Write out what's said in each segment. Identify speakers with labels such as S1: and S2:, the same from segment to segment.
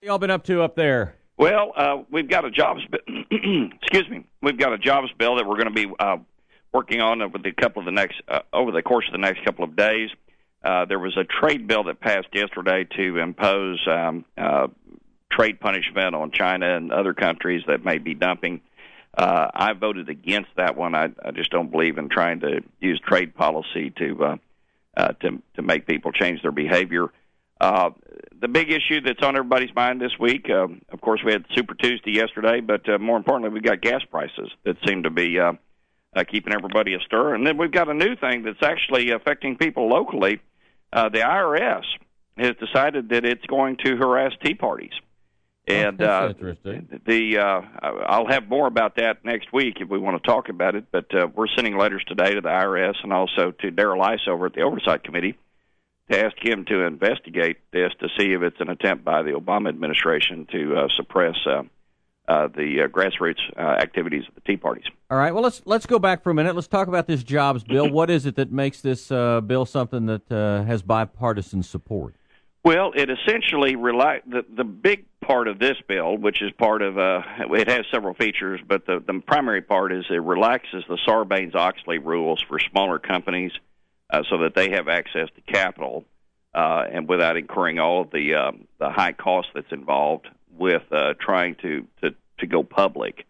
S1: y'all been up to up there?
S2: Well, we've got a jobs excuse me. We've got a jobs bill that we're going to be working on over the course of the next couple of days. There was a trade bill that passed yesterday to impose trade punishment on China and other countries that may be dumping. I voted against that one. I just don't believe in trying to use trade policy to make people change their behavior. The big issue that's on everybody's mind this week, of course, we had Super Tuesday yesterday, but more importantly, we've got gas prices that seem to be keeping everybody astir. And then we've got a new thing that's actually affecting people locally. The IRS has decided that it's going to harass tea parties. And
S1: that's interesting.
S2: I'll have more about that next week if we want to talk about it, but we're sending letters today to the IRS and also to Darrell Ice over at the Oversight Committee to ask him to investigate this to see if it's an attempt by the Obama administration to suppress the grassroots activities of the Tea Parties.
S1: All right. Well, let's go back for a minute. Let's talk about this jobs bill. What is it that makes this bill something that has bipartisan support?
S2: Well, it essentially the big part of this bill, which is part of it has several features, but the primary part is it relaxes the Sarbanes-Oxley rules for smaller companies so that they have access to capital and without incurring all of the high cost that's involved with trying to go public.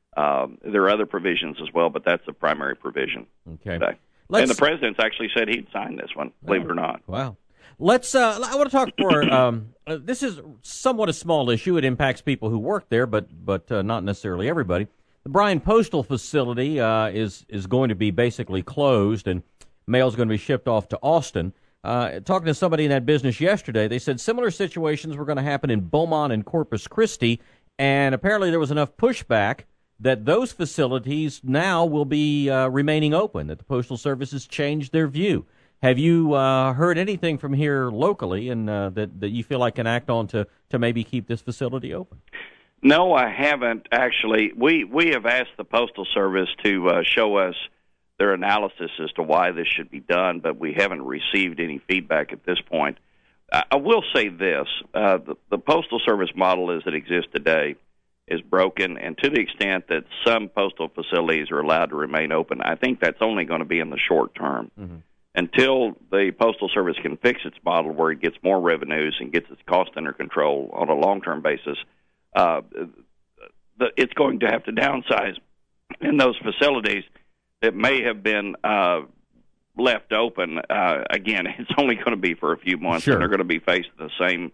S2: There are other provisions as well, but that's the primary provision.
S1: Okay.
S2: And the president's actually said he'd sign this one, believe it or not.
S1: Wow. Let's. I want to talk for. This is somewhat a small issue. It impacts people who work there, but not necessarily everybody. The Bryan Postal Facility is going to be basically closed, and mail is going to be shipped off to Austin. Talking to somebody in that business yesterday, they said similar situations were going to happen in Beaumont and Corpus Christi, and apparently there was enough pushback that those facilities now will be remaining open, that the Postal Service has changed their view. Have you heard anything from here locally and that you feel like can act on to maybe keep this facility open?
S2: No, I haven't, actually. We have asked the Postal Service to show us their analysis as to why this should be done, but we haven't received any feedback at this point. I will say this. The Postal Service model as it exists today is broken, and to the extent that some postal facilities are allowed to remain open, I think that's only going to be in the short term. Mm-hmm. Until the Postal Service can fix its model where it gets more revenues and gets its cost under control on a long-term basis, it's going to have to downsize in those facilities that may have been left open. Again, it's only going to be for a few months,
S1: sure.
S2: And they're going to be faced with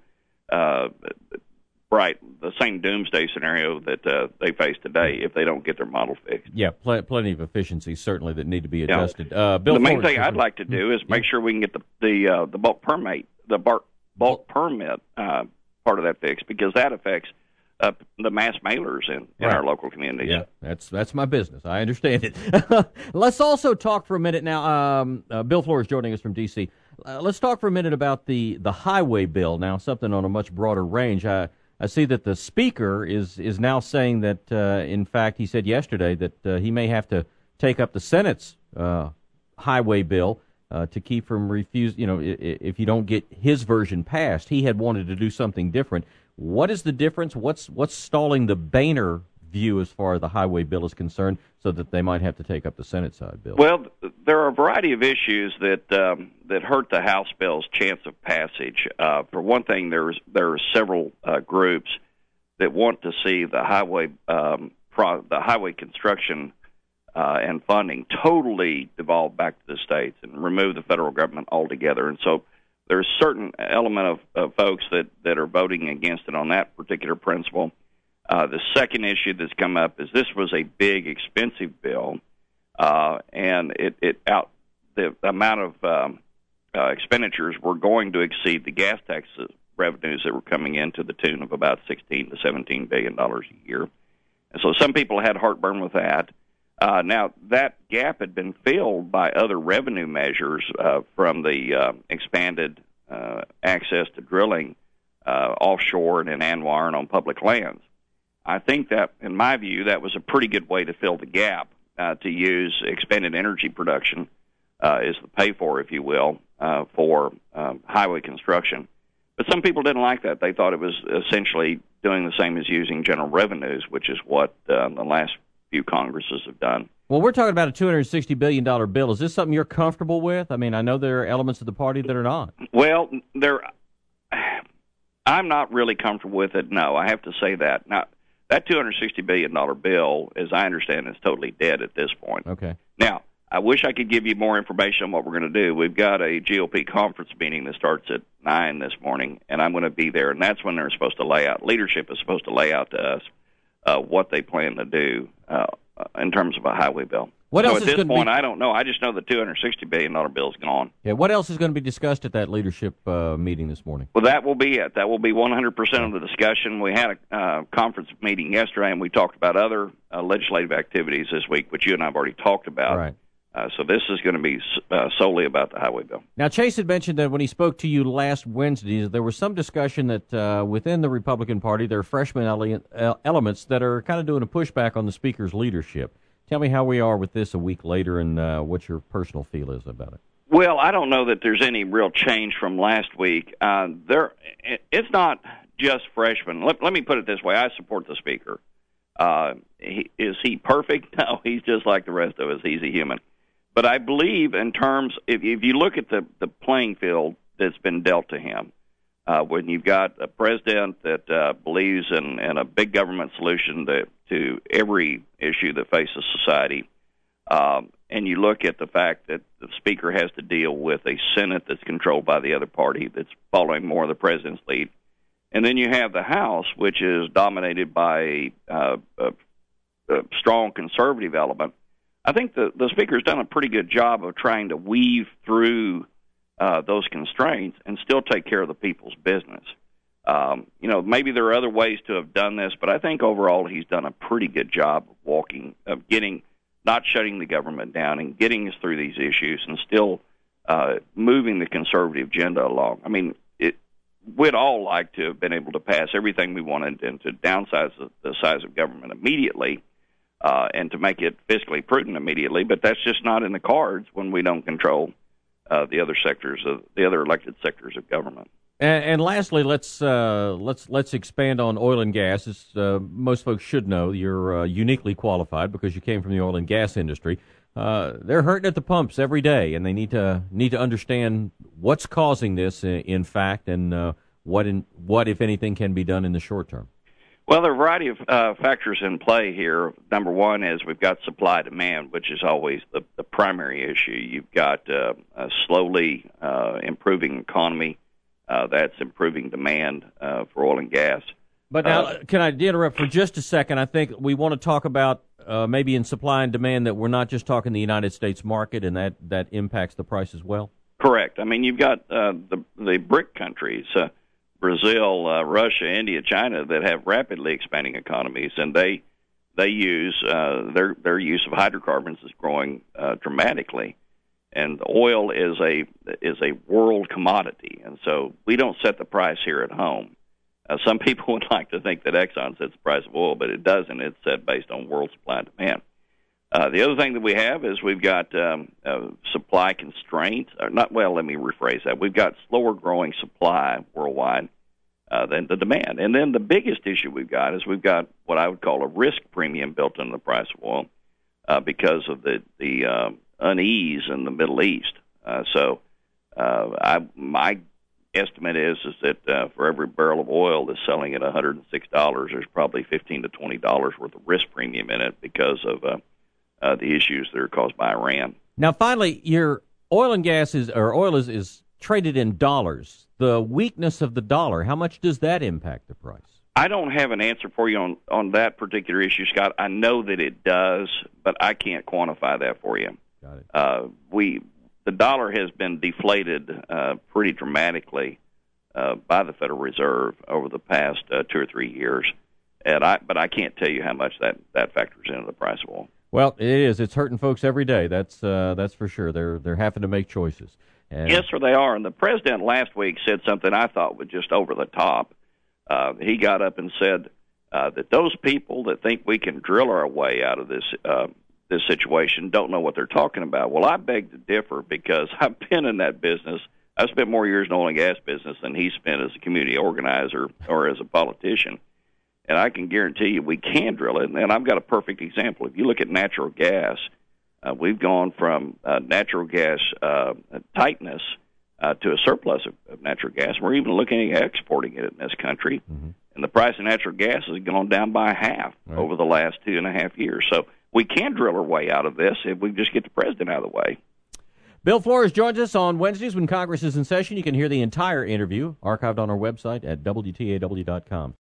S2: the same doomsday scenario that they face today if they don't get their model fixed.
S1: Yeah, plenty of efficiencies certainly that need to be adjusted.
S2: Bill, the main thing I'd like to do is make sure we can get the bulk permit, bulk permit part of that fixed, because that affects the mass mailers in our local communities.
S1: Yeah, that's my business. I understand it. Let's also talk for a minute now. Bill Flores joining us from D.C. Let's talk for a minute about the highway bill now, something on a much broader range. I see that the speaker is now saying that, in fact, he said yesterday that he may have to take up the Senate's highway bill to keep from if you don't get his version passed. He had wanted to do something different. What is the difference? What's stalling the Boehner view as far as the highway bill is concerned, so that they might have to take up the Senate side bill?
S2: Well, there are a variety of issues that hurt the House bill's chance of passage. For one thing, there are several groups that want to see the highway construction and funding totally devolve back to the states and remove the federal government altogether. And so there's a certain element of folks that are voting against it on that particular principle. The second issue that's come up is this was a big, expensive bill, and the amount of expenditures were going to exceed the gas tax revenues that were coming in to the tune of about $16 to $17 billion a year. And so some people had heartburn with that. Now, that gap had been filled by other revenue measures from the expanded access to drilling offshore and in ANWR and on public lands. I think that, in my view, that was a pretty good way to fill the gap, to use expanded energy production as the pay-for, if you will, for highway construction. But some people didn't like that. They thought it was essentially doing the same as using general revenues, which is what the last few Congresses have done.
S1: Well, we're talking about a $260 billion bill. Is this something you're comfortable with? I mean, I know there are elements of the party that are not.
S2: Well, I'm not really comfortable with it, no. I have to say that. Now, that $260 billion bill, as I understand, is totally dead at this point.
S1: Okay.
S2: Now, I wish I could give you more information on what we're going to do. We've got a GOP conference meeting that starts at 9 this morning, and I'm going to be there, and that's when they're supposed to lay out, leadership is supposed to lay out to us what they plan to do in terms of a highway bill.
S1: What else
S2: at
S1: is
S2: this point,
S1: be...
S2: I don't know. I just know the $260 billion bill is gone.
S1: Yeah. What else is going to be discussed at that leadership meeting this morning?
S2: Well, that will be it. That will be 100% of the discussion. We had a conference meeting yesterday, and we talked about other legislative activities this week, which you and I have already talked about.
S1: Right.
S2: So this is going to be solely about the highway bill.
S1: Now, Chase had mentioned that when he spoke to you last Wednesday, there was some discussion that within the Republican Party, there are freshman elements that are kind of doing a pushback on the Speaker's leadership. Tell me how we are with this a week later and what your personal feel is about it.
S2: Well, I don't know that there's any real change from last week. It's not just freshmen. Let me put it this way. I support the Speaker. Is he perfect? No, he's just like the rest of us. He's a human. But I believe in terms, if you look at the playing field that's been dealt to him, when you've got a president that believes in a big government solution to every issue that faces society, and you look at the fact that the Speaker has to deal with a Senate that's controlled by the other party that's following more of the president's lead, and then you have the House, which is dominated by a strong conservative element. I think the Speaker's done a pretty good job of trying to weave through those constraints and still take care of the people's business. Maybe there are other ways to have done this, but I think overall he's done a pretty good job of not shutting the government down and getting us through these issues and still moving the conservative agenda along. I mean, we'd all like to have been able to pass everything we wanted and to downsize the size of government immediately. And to make it fiscally prudent immediately, but that's just not in the cards when we don't control the other elected sectors of government.
S1: And lastly, let's expand on oil and gas. As most folks should know, you're uniquely qualified because you came from the oil and gas industry. They're hurting at the pumps every day, and they need to understand what's causing this, in fact, and what if anything can be done in the short term.
S2: Well, there are a variety of factors in play here. Number one is we've got supply-demand, which is always the primary issue. You've got a slowly improving economy that's improving demand for oil and gas.
S1: But now, can I interrupt for just a second? I think we want to talk about maybe in supply and demand that we're not just talking the United States market, and that impacts the price as well?
S2: Correct. I mean, you've got the BRIC countries, Brazil, Russia, India, China, that have rapidly expanding economies, and they use their use of hydrocarbons is growing dramatically, and oil is a world commodity, and so we don't set the price here at home. Some people would like to think that Exxon sets the price of oil, but it doesn't. It's set based on world supply and demand. The other thing that we have is we've got supply constraints. Let me rephrase that. We've got slower growing supply worldwide than the demand. And then the biggest issue we've got is we've got what I would call a risk premium built into the price of oil because of the unease in the Middle East. My estimate is that for every barrel of oil that's selling at $106, there's probably $15 to $20 worth of risk premium in it because of the issues that are caused by Iran.
S1: Now, finally, your oil and gas is traded in dollars. The weakness of the dollar, how much does that impact the price?
S2: I don't have an answer for you on that particular issue, Scott. I know that it does, but I can't quantify that for you.
S1: Got it.
S2: The dollar has been deflated pretty dramatically by the Federal Reserve over the past 2 or 3 years, but I can't tell you how much that factors into the price of oil.
S1: Well, it is. It's hurting folks every day. That's for sure. They're having to make choices. And
S2: yes, sir, they are. And the president last week said something I thought was just over the top. He got up and said that those people that think we can drill our way out of this situation don't know what they're talking about. Well, I beg to differ because I've been in that business I've spent more years in the oil and gas business than he spent as a community organizer or as a politician. And I can guarantee you we can drill it. And I've got a perfect example. If you look at natural gas, we've gone from natural gas tightness to a surplus of natural gas. We're even looking at exporting it in this country. Mm-hmm. And the price of natural gas has gone down by half over the last 2.5 years. So we can drill our way out of this if we just get the president out of the way.
S1: Bill Flores joins us on Wednesdays when Congress is in session. You can hear the entire interview archived on our website at WTAW.com.